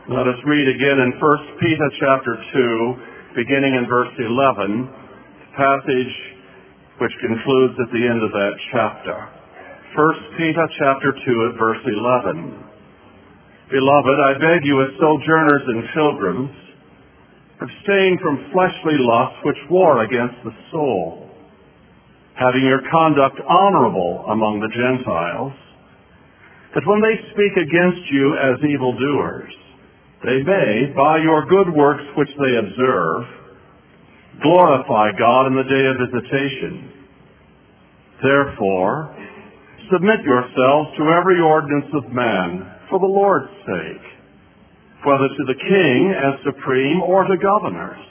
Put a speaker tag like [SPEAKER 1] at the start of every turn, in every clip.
[SPEAKER 1] Let us read again in 1 Peter chapter 2, beginning in verse 11, passage which concludes at the end of that chapter. 1 Peter chapter 2 at verse 11. Beloved, I beg you as sojourners and pilgrims, abstain from fleshly lusts which war against the soul, having your conduct honorable among the Gentiles, that when they speak against you as evildoers, they may, by your good works which they observe, glorify God in the day of visitation. Therefore, submit yourselves to every ordinance of man for the Lord's sake, whether to the king as supreme or to governors,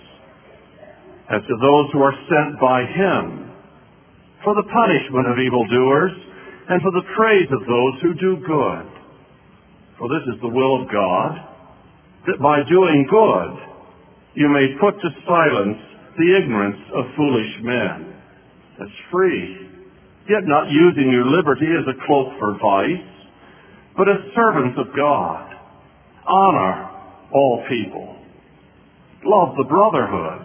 [SPEAKER 1] as to those who are sent by him, for the punishment of evildoers and for the praise of those who do good. For this is the will of God, that by doing good you may put to silence the ignorance of foolish men. That's free, yet not using your liberty as a cloak for vice, but as servants of God. Honor all people. Love the brotherhood.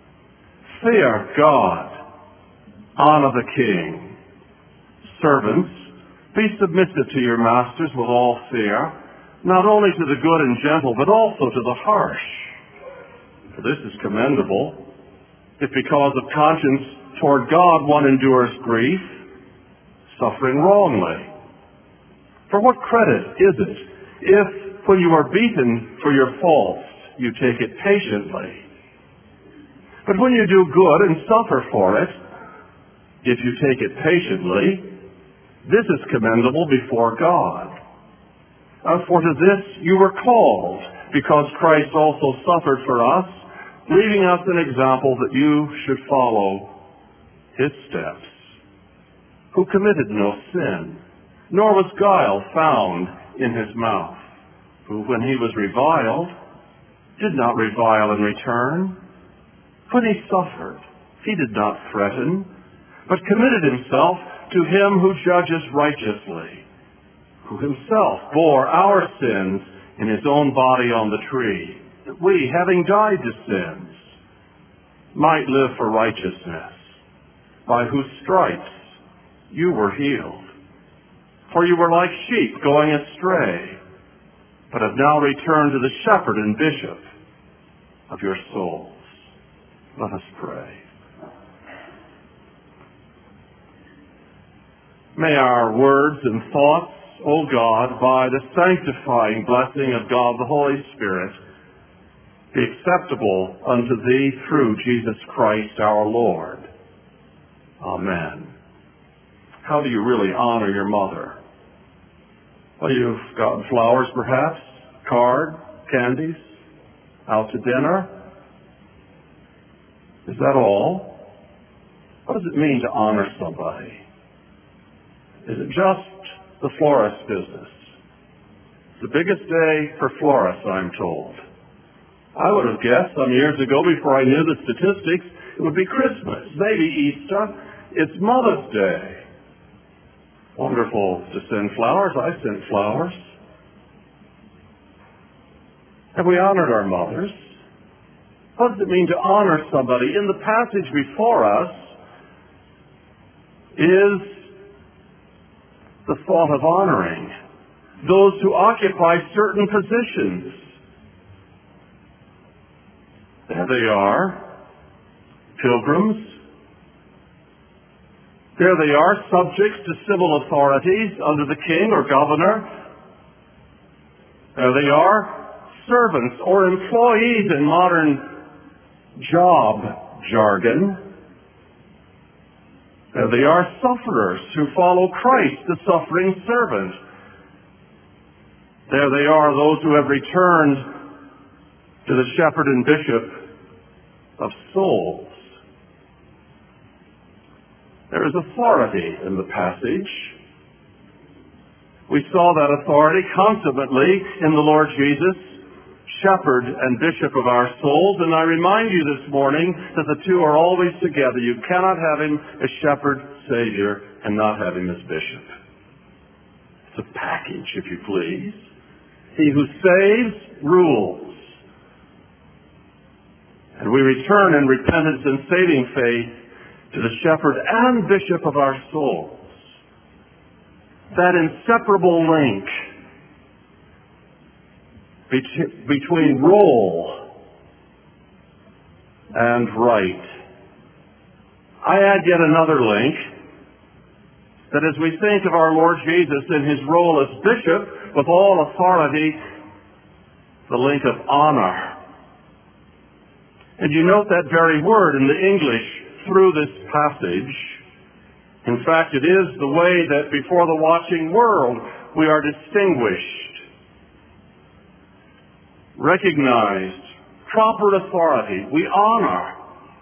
[SPEAKER 1] Fear God. Honor the king. Servants, be submissive to your masters with all fear, not only to the good and gentle, but also to the harsh. For this is commendable, if because of conscience toward God one endures grief, suffering wrongly. For what credit is it if, when you are beaten for your faults, you take it patiently? But when you do good and suffer for it, if you take it patiently, this is commendable before God. For to this you were called, because Christ also suffered for us, leaving us an example that you should follow his steps, who committed no sin, nor was guile found in his mouth, who, when he was reviled, did not revile in return. When he suffered, he did not threaten, but committed himself to him who judges righteously, who himself bore our sins in his own body on the tree, that we, having died to sins, might live for righteousness, by whose stripes you were healed. For you were like sheep going astray, but have now returned to the shepherd and bishop of your souls. Let us pray. May our words and thoughts, O God, by the sanctifying blessing of God the Holy Spirit, be acceptable unto thee through Jesus Christ our Lord. Amen. How do you really honor your mother? Well, you've gotten flowers perhaps, card, candies, out to dinner. Is that all? What does it mean to honor somebody? Is it just the florist business? It's the biggest day for florists, I'm told. I would have guessed some years ago, before I knew the statistics, it would be Christmas, maybe Easter. It's Mother's Day. Wonderful to send flowers. I sent flowers. Have we honored our mothers? What does it mean to honor somebody? In the passage before us is the thought of honoring those who occupy certain positions. There they are, pilgrims. There they are, subjects to civil authorities under the king or governor. There they are, servants or employees in modern job jargon. There they are, sufferers who follow Christ, the suffering servant. There they are, those who have returned to the shepherd and bishop of souls. There is authority in the passage. We saw that authority consummately in the Lord Jesus, shepherd and bishop of our souls, and I remind you this morning that the two are always together. You cannot have him as shepherd, savior, and not have him as bishop. It's a package, if you please. He who saves rules. And we return in repentance and saving faith to the shepherd and bishop of our souls. That inseparable link between role and right. I add yet another link, that as we think of our Lord Jesus in his role as bishop with all authority, the link of honor. And you note that very word in the English through this passage. In fact, it is the way that before the watching world we are distinguished, recognized, proper authority. We honor.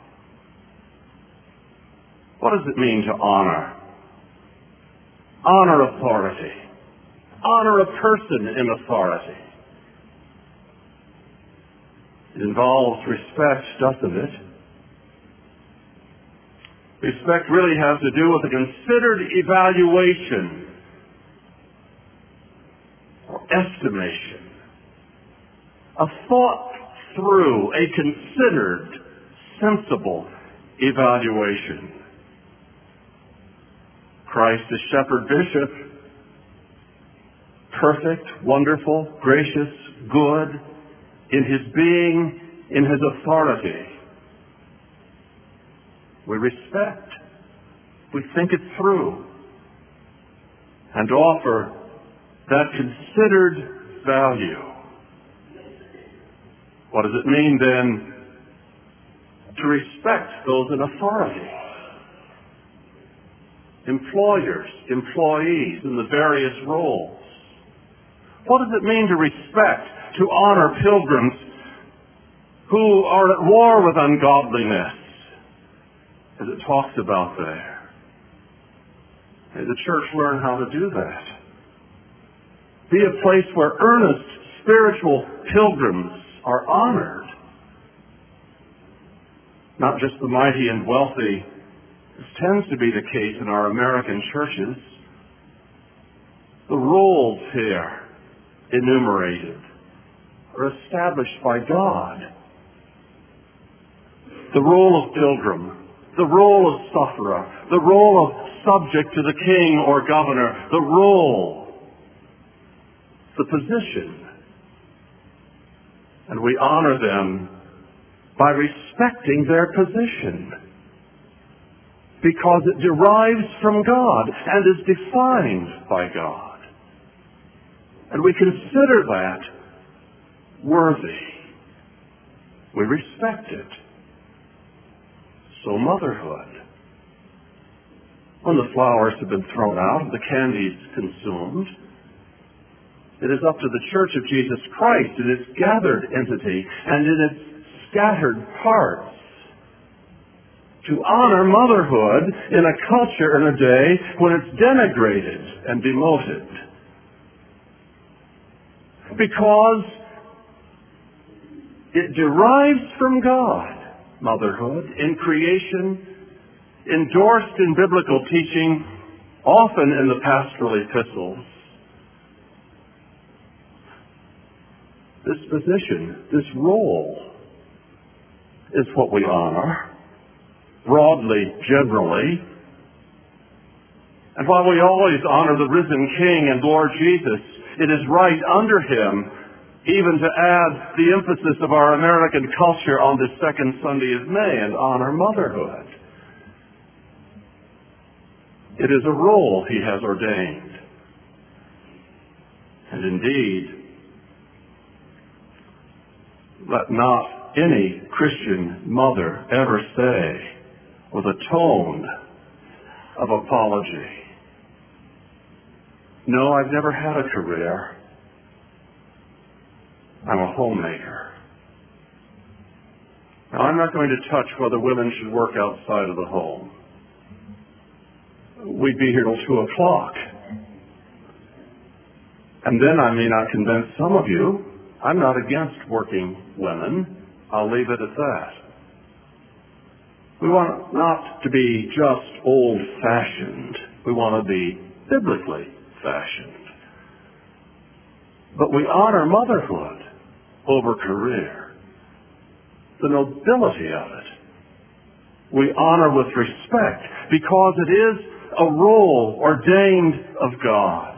[SPEAKER 1] What does it mean to honor? Honor authority. Honor a person in authority. It involves respect, doesn't it? Respect really has to do with a considered evaluation or estimation. A thought through, a considered, sensible evaluation. Christ the shepherd bishop, perfect, wonderful, gracious, good, in his being, in his authority. We respect, we think it through, and offer that considered value. What does it mean then to respect those in authority? Employers, employees in the various roles. What does it mean to respect, to honor pilgrims who are at war with ungodliness, as it talks about there? May the church learn how to do that. Be a place where earnest spiritual pilgrims are honored. Not just the mighty and wealthy. This tends to be the case in our American churches. The roles here enumerated are established by God. The role of pilgrim, the role of sufferer, the role of subject to the king or governor, the role, the position. And we honor them by respecting their position, because it derives from God and is defined by God. And we consider that worthy. We respect it. So motherhood. When the flowers have been thrown out and the candies consumed, it is up to the Church of Jesus Christ in its gathered entity and in its scattered parts to honor motherhood in a culture and a day when it's denigrated and demoted. Because it derives from God, motherhood, in creation, endorsed in biblical teaching, often in the pastoral epistles. This position, this role, is what we honor, broadly, generally. And while we always honor the risen King and Lord Jesus, it is right under him even to add the emphasis of our American culture on this second Sunday of May and honor motherhood. It is a role he has ordained. And indeed, let not any Christian mother ever say with a tone of apology, "No, I've never had a career. I'm a homemaker." Now, I'm not going to touch whether women should work outside of the home. We'd be here till 2 o'clock. And then I may not convince some of you. I'm not against working women. I'll leave it at that. We want not to be just old-fashioned. We want to be biblically fashioned. But we honor motherhood over career, the nobility of it. We honor with respect because it is a role ordained of God.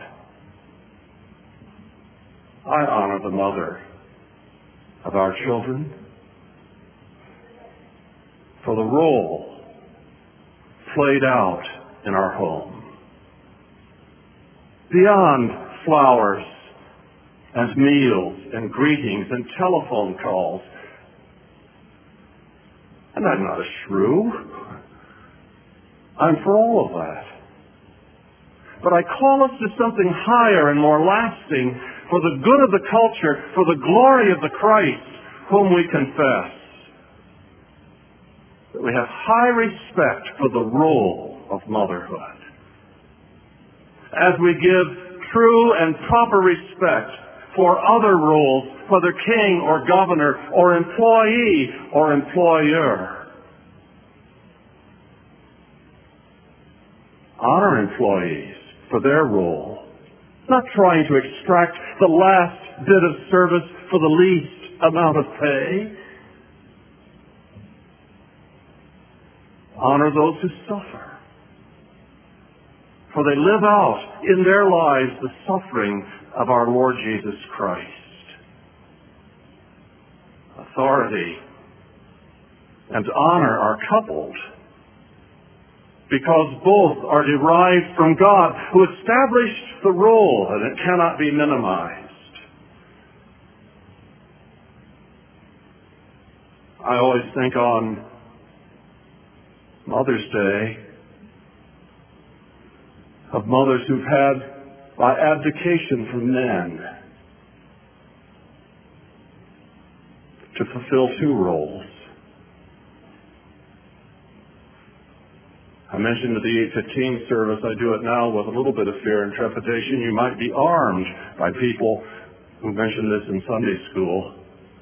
[SPEAKER 1] I honor the mother of our children for the role played out in our home. Beyond flowers and meals and greetings and telephone calls. And I'm not a shrew. I'm for all of that. But I call us to something higher and more lasting for the good of the culture, for the glory of the Christ whom we confess. That we have high respect for the role of motherhood. As we give true and proper respect for other roles, whether king or governor or employee or employer. Honor employees for their role, not trying to extract the last bit of service for the least amount of pay. Honor those who suffer, for they live out in their lives the suffering of our Lord Jesus Christ. Authority and honor are coupled because both are derived from God, who established the role, and it cannot be minimized. I always think on Mother's Day of mothers who've had, by abdication from men, to fulfill two roles. I mentioned at the 8:15 service, I do it now with a little bit of fear and trepidation. You might be armed by people who mentioned this in Sunday school.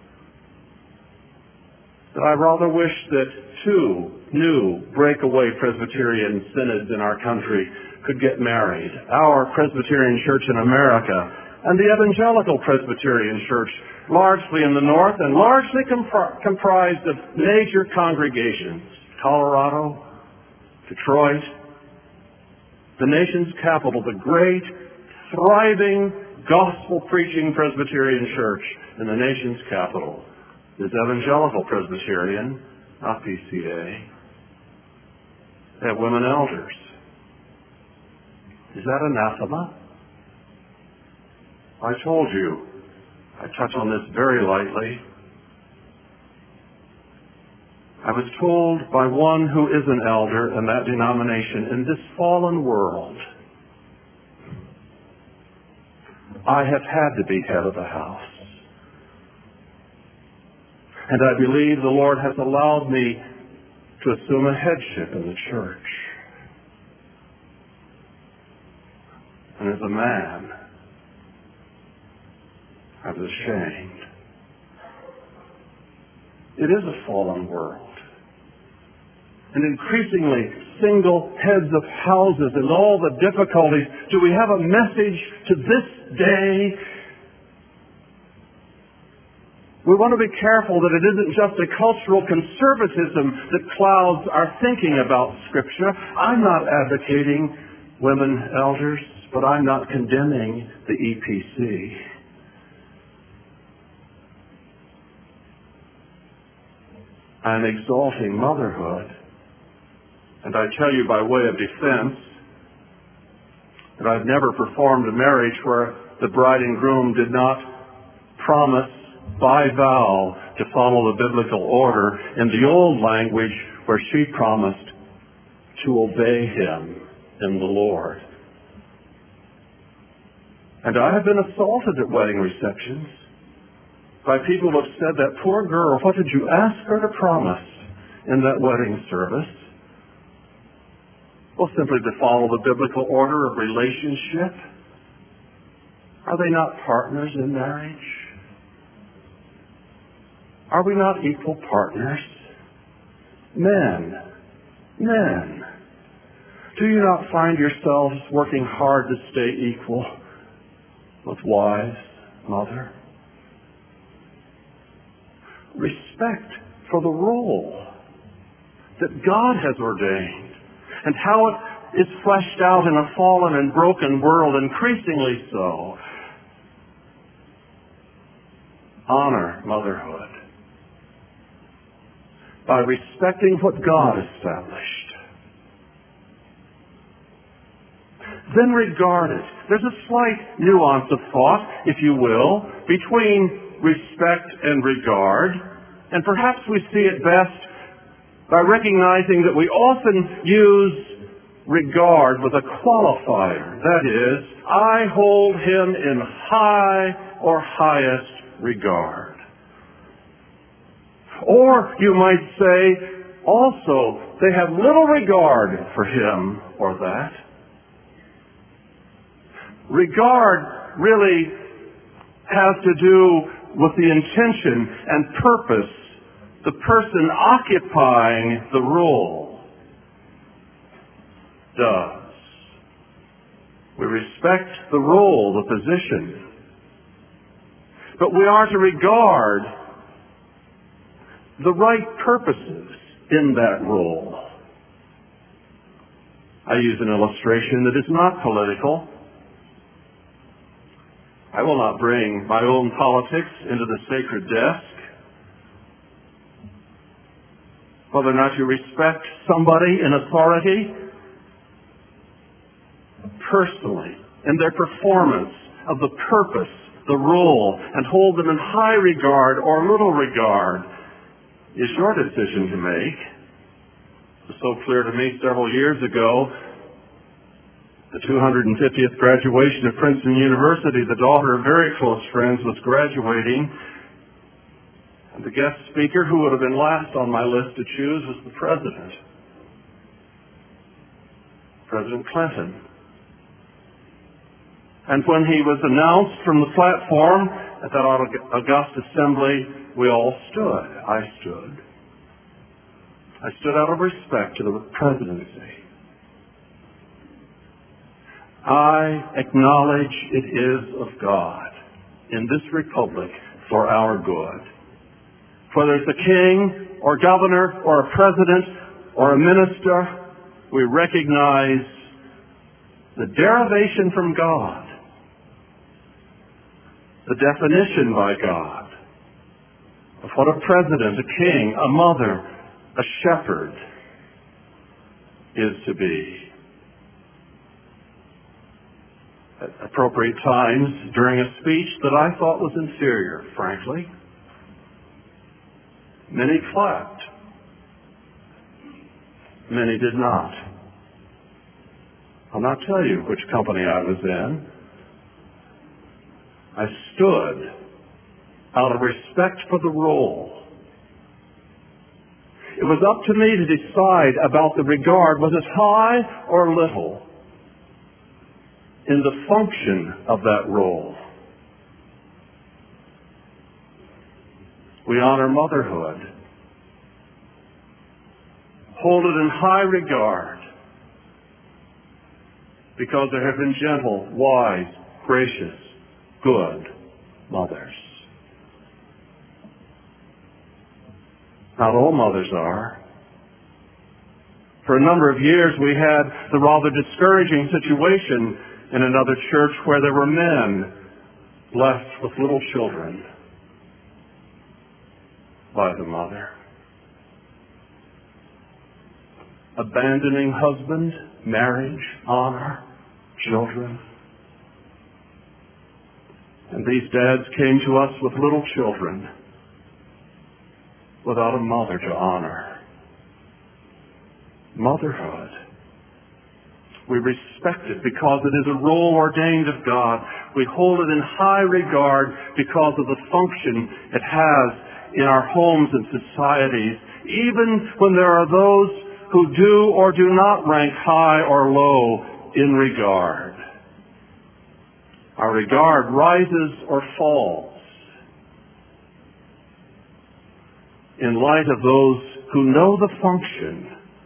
[SPEAKER 1] But I rather wish that two new breakaway Presbyterian synods in our country could get married. Our Presbyterian Church in America and the Evangelical Presbyterian Church, largely in the north and largely comprised of major congregations. Colorado, Detroit, the nation's capital, the great, thriving, gospel-preaching Presbyterian Church in the nation's capital is Evangelical Presbyterian, not PCA. They have women elders. Is that anathema? I told you, I touch on this very lightly. I was told by one who is an elder in that denomination, in this fallen world, I have had to be head of the house. And I believe the Lord has allowed me to assume a headship in the church. And as a man, I was ashamed. It is a fallen world. And increasingly single heads of houses and all the difficulties. Do we have a message to this day? We want to be careful that it isn't just a cultural conservatism that clouds our thinking about Scripture. I'm not advocating women elders, but I'm not condemning the EPC. I'm exalting motherhood. And I tell you by way of defense that I've never performed a marriage where the bride and groom did not promise by vow to follow the biblical order in the old language where she promised to obey him in the Lord. And I have been assaulted at wedding receptions by people who have said, that poor girl, what did you ask her to promise in that wedding service? Well, simply to follow the biblical order of relationship. Are they not partners in marriage? Are we not equal partners? Men, do you not find yourselves working hard to stay equal with wives mother. Respect for the role that God has ordained and how it is fleshed out in a fallen and broken world, increasingly so. Honor motherhood by respecting what God established. Then regard it. There's a slight nuance of thought, if you will, between respect and regard, and perhaps we see it best by recognizing that we often use regard with a qualifier. That is, I hold him in high or highest regard. Or you might say, also, they have little regard for him or that. Regard really has to do with the intention and purpose, the person occupying the role does. We respect the role, the position, but we are to regard the right purposes in that role. I use an illustration that is not political. I will not bring my own politics into the sacred desk. Whether or not you respect somebody in authority, personally, in their performance of the purpose, the role, and hold them in high regard or little regard, is your decision to make. It was so clear to me several years ago, the 250th graduation of Princeton University, the daughter of very close friends was graduating, and the guest speaker, who would have been last on my list to choose, was the president, President Clinton. And when he was announced from the platform at that august assembly, we all stood. I stood. I stood out of respect to the presidency. I acknowledge it is of God in this republic for our good. Whether it's a king or governor or a president or a minister, we recognize the derivation from God, the definition by God of what a president, a king, a mother, a shepherd is to be. At appropriate times during a speech that I thought was inferior, frankly, many clapped. Many did not. I'll not tell you which company I was in. I stood out of respect for the role. It was up to me to decide about the regard. Was it high or little in the function of that role? We honor motherhood. Hold it in high regard because there have been gentle, wise, gracious, good mothers. Not all mothers are. For a number of years we had the rather discouraging situation in another church where there were men left with little children by the mother. Abandoning husband, marriage, honor, children. And these dads came to us with little children without a mother to honor. Motherhood. We respect it because it is a role ordained of God. We hold it in high regard because of the function it has in our homes and societies, even when there are those who do or do not rank high or low in regard. Our regard rises or falls in light of those who know the function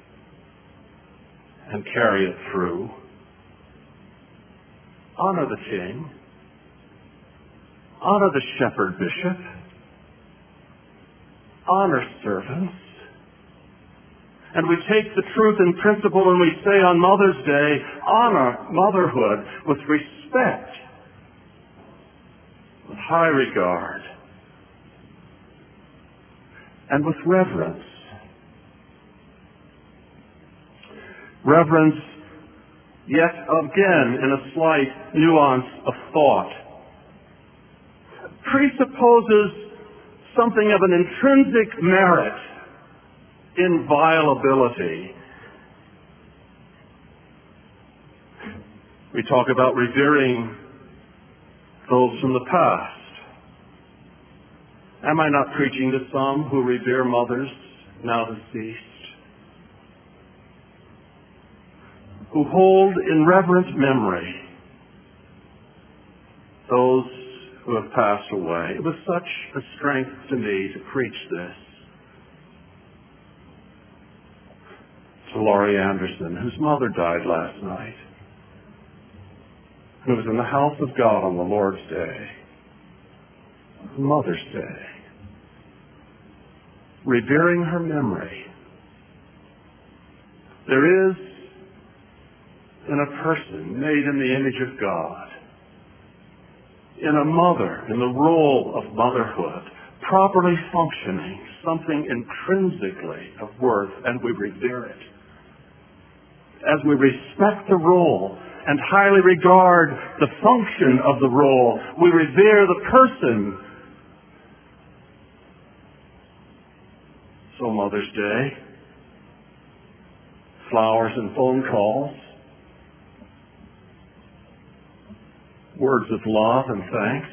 [SPEAKER 1] and carry it through. Honor the king. Honor the shepherd bishop. Honor servants. And we take the truth in principle and we say on Mother's Day, honor motherhood with respect, with high regard, and with reverence. Reverence, yet again in a slight nuance of thought, presupposes something of an intrinsic merit, inviolability. We talk about revering those from the past. Am I not preaching to some who revere mothers now deceased? Who hold in reverent memory those who have passed away. It was such a strength to me to preach this. To Laurie Anderson, whose mother died last night, who was in the house of God on the Lord's Day, Mother's Day, revering her memory. There is in a person made in the image of God, in a mother, in the role of motherhood, properly functioning, something intrinsically of worth, and we revere it. As we respect the role and highly regard the function of the role, we revere the person. So Mother's Day, flowers and phone calls, words of love and thanks.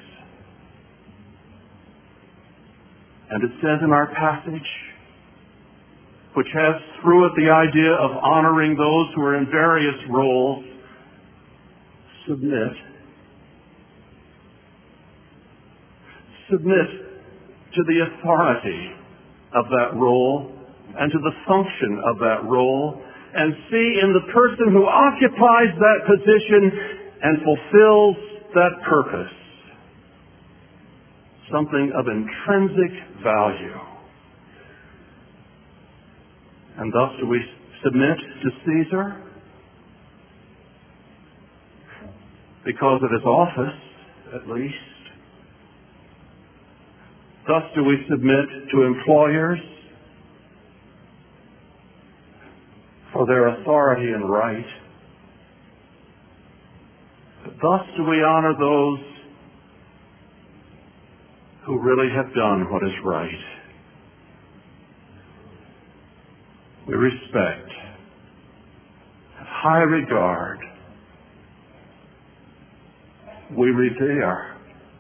[SPEAKER 1] And it says in our passage, which has through it the idea of honoring those who are in various roles, submit. Submit to the authority of that role and to the function of that role, and see in the person who occupies that position and fulfills that purpose something of intrinsic value. And thus do we submit to Caesar because of his office, at least. Thus do we submit to employers for their authority and right. Thus do we honor those who really have done what is right. We respect, have high regard, we revere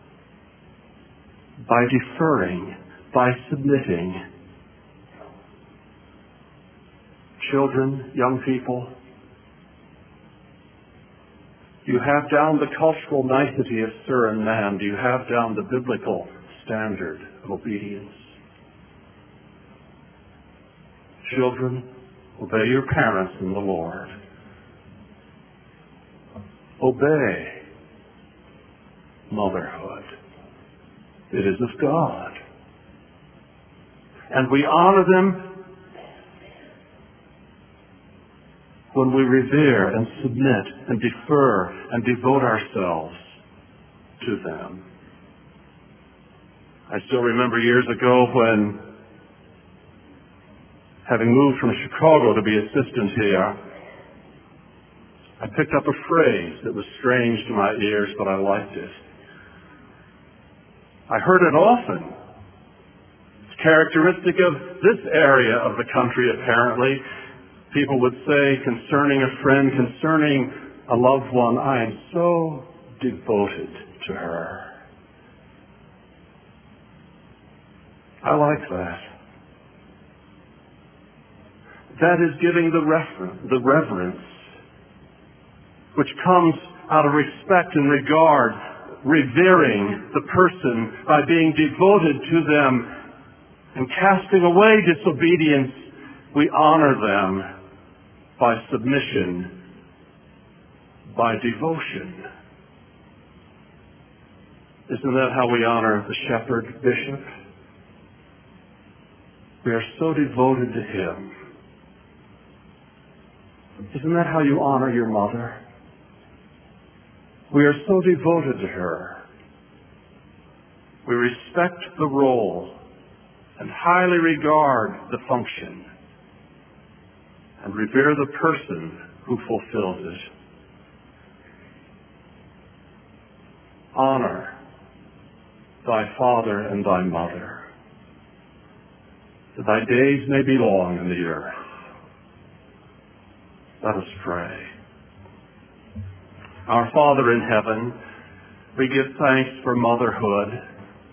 [SPEAKER 1] by deferring, by submitting. Children, young people, do you have down the cultural nicety of sir and ma'am? Do you have down the biblical standard of obedience? Children, obey your parents in the Lord. Obey motherhood. It is of God. And we honor them when we revere and submit and defer and devote ourselves to them. I still remember years ago when, having moved from Chicago to be assistant here, I picked up a phrase that was strange to my ears, but I liked it. I heard it often. It's characteristic of this area of the country, apparently. People would say concerning a friend, concerning a loved one, I am so devoted to her. I like that. That is giving the reverence which comes out of respect and regard, revering the person by being devoted to them and casting away disobedience. We honor them by submission, by devotion. Isn't that how we honor the shepherd bishop? We are so devoted to him. Isn't that how you honor your mother? We are so devoted to her. We respect the role and highly regard the function and revere the person who fulfills it. Honor thy father and thy mother, that thy days may be long in the earth. Let us pray. Our Father in heaven, we give thanks for motherhood,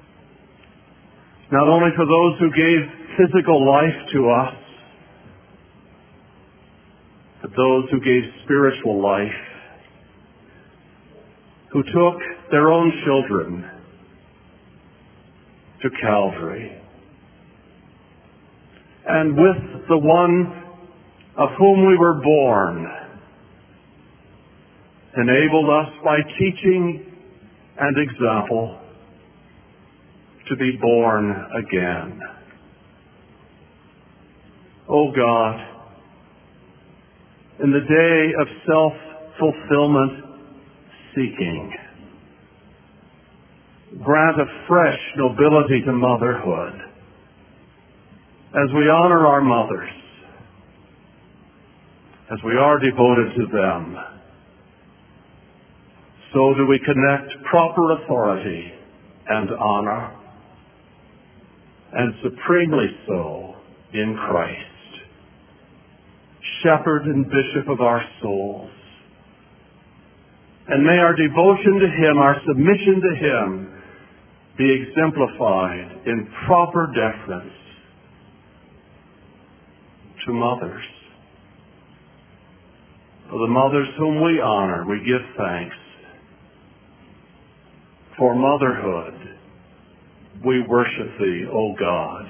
[SPEAKER 1] not only for those who gave physical life to us, but those who gave spiritual life, who took their own children to Calvary. And with the one of whom we were born, enabled us by teaching and example to be born again. O God, in the day of self-fulfillment seeking, grant a fresh nobility to motherhood as we honor our mothers, as we are devoted to them. So do we connect proper authority and honor, and supremely so in Christ, shepherd and bishop of our souls. And may our devotion to him, our submission to him, be exemplified in proper deference to mothers. For the mothers whom we honor, we give thanks. For motherhood, we worship thee, O God,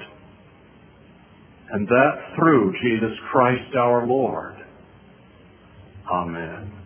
[SPEAKER 1] and that through Jesus Christ our Lord. Amen.